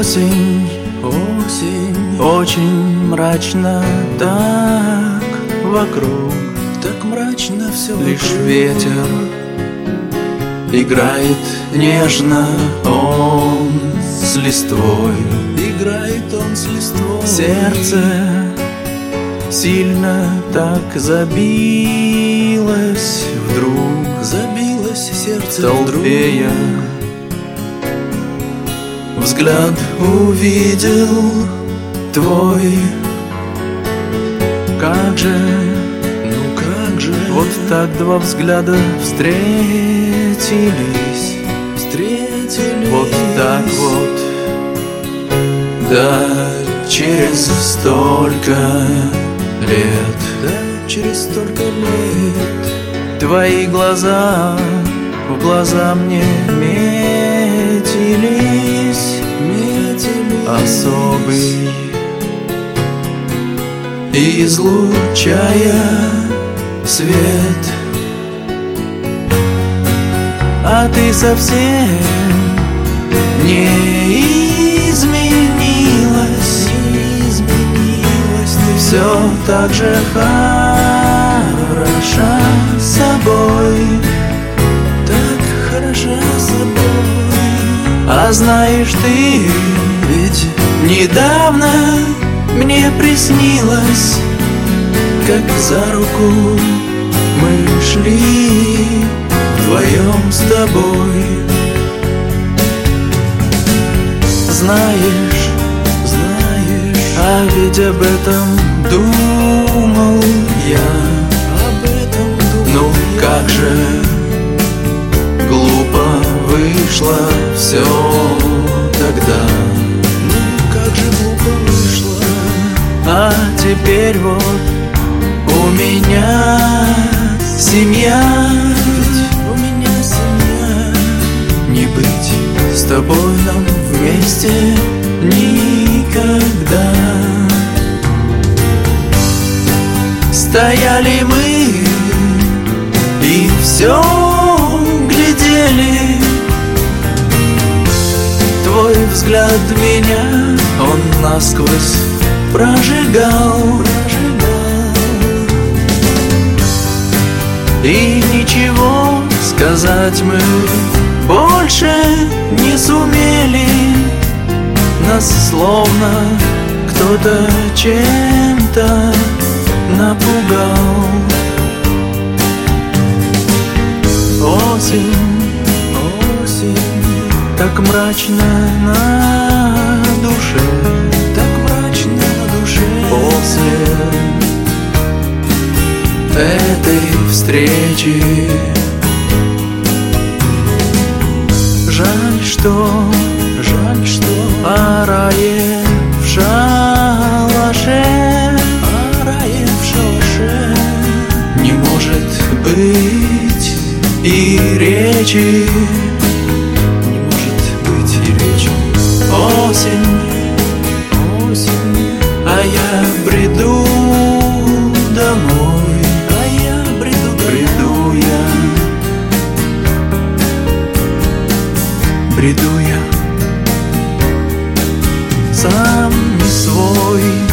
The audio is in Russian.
Осень, осень, очень мрачно так вокруг, так мрачно все лишь вокруг. Ветер играет нежно, он с листвой. Играет он с листвой. Сердце сильно так забилось вдруг, Забилось сердце толпея. Взгляд увидел твой. Как же, ну как же, вот так два взгляда встретились. встретились. Вот так вот. Да, через столько лет. Да, через столько лет. Твои глаза в глаза мне метились. Особый, излучая свет. А ты совсем не изменилась, ты все так же хороша собой, так хороша собой. А знаешь ты, ведь недавно мне приснилось, как за руку мы шли вдвоем с тобой. Знаешь, а ведь об этом думал я. Об этом думал Ну я. как же глупо вышло все тогда. Ну как же глупо вышло. А теперь вот у меня семья. Ведь у меня семья. Не быть с тобой нам вместе никогда. Стояли мы и все глядели. Твой взгляд меня, он насквозь прожигал. И ничего сказать мы больше не сумели. Нас словно кто-то чем-то напугал. Осень, так мрачно на душе, так мрачно на душе. После этой встречи жаль, что о рае в шалаше, не может быть и речи. Не может быть и речи. Осень, а я бреду домой. Бреду я сам не свой.